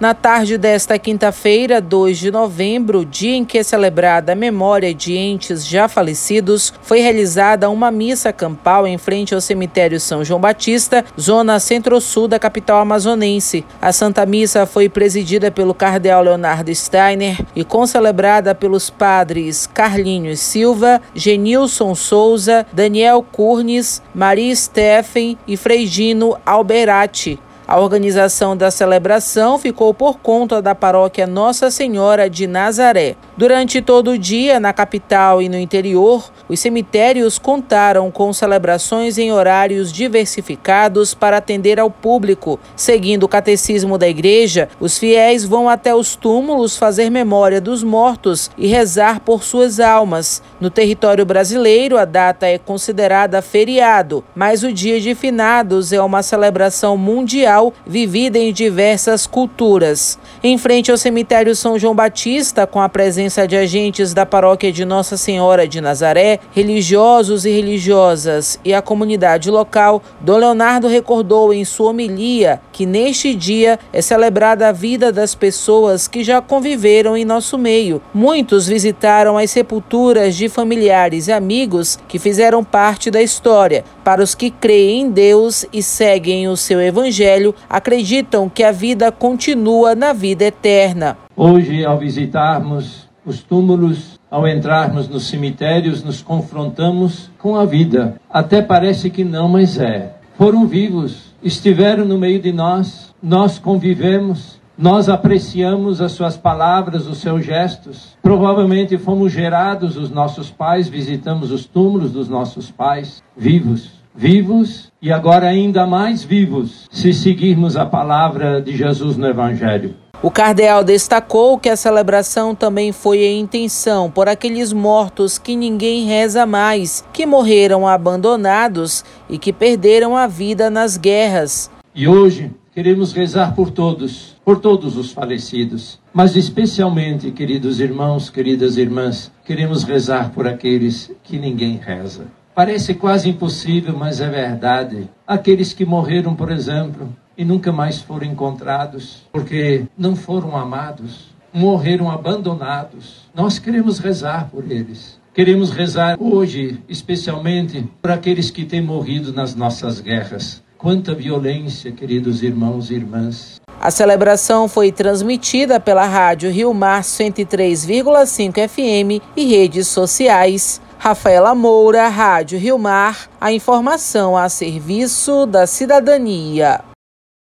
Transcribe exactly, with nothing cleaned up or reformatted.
Na tarde desta quinta-feira, dois de novembro, dia em que é celebrada a memória de entes já falecidos, foi realizada uma missa campal em frente ao cemitério São João Batista, zona centro-sul da capital amazonense. A Santa Missa foi presidida pelo cardeal Leonardo Steiner e concelebrada pelos padres Carlinhos Silva, Genilson Souza, Daniel Curnes, Maria Steffen e Frei Gino Alberati. A organização da celebração ficou por conta da paróquia Nossa Senhora de Nazaré. Durante todo o dia, na capital e no interior, os cemitérios contaram com celebrações em horários diversificados para atender ao público. Seguindo o catecismo da igreja, os fiéis vão até os túmulos fazer memória dos mortos e rezar por suas almas. No território brasileiro, a data é considerada feriado, mas o Dia de Finados é uma celebração mundial vivida em diversas culturas. Em frente ao cemitério São João Batista, com a presença de agentes da paróquia de Nossa Senhora de Nazaré, religiosos e religiosas e a comunidade local, Dom Leonardo recordou em sua homilia que neste dia é celebrada a vida das pessoas que já conviveram em nosso meio. Muitos visitaram as sepulturas de familiares e amigos que fizeram parte da história. Para os que creem em Deus e seguem o seu evangelho, acreditam que a vida continua na vida eterna. Hoje, ao visitarmos os túmulos, ao entrarmos nos cemitérios, nos confrontamos com a vida. Até parece que não, mas é. Foram vivos, estiveram no meio de nós, nós convivemos, nós apreciamos as suas palavras, os seus gestos. Provavelmente fomos gerados, os nossos pais, visitamos os túmulos dos nossos pais, vivos. Vivos e agora ainda mais vivos, se seguirmos a palavra de Jesus no Evangelho. O cardeal destacou que a celebração também foi em intenção por aqueles mortos que ninguém reza mais, que morreram abandonados e que perderam a vida nas guerras. E hoje queremos rezar por todos, por todos os falecidos, mas especialmente, queridos irmãos, queridas irmãs, queremos rezar por aqueles que ninguém reza. Parece quase impossível, mas é verdade. Aqueles que morreram, por exemplo, e nunca mais foram encontrados, porque não foram amados, morreram abandonados. Nós queremos rezar por eles. Queremos rezar hoje, especialmente, por aqueles que têm morrido nas nossas guerras. Quanta violência, queridos irmãos e irmãs. A celebração foi transmitida pela Rádio Rio Mar cento e três vírgula cinco F M e redes sociais. Rafaela Moura, Rádio Rio Mar, a informação a serviço da cidadania.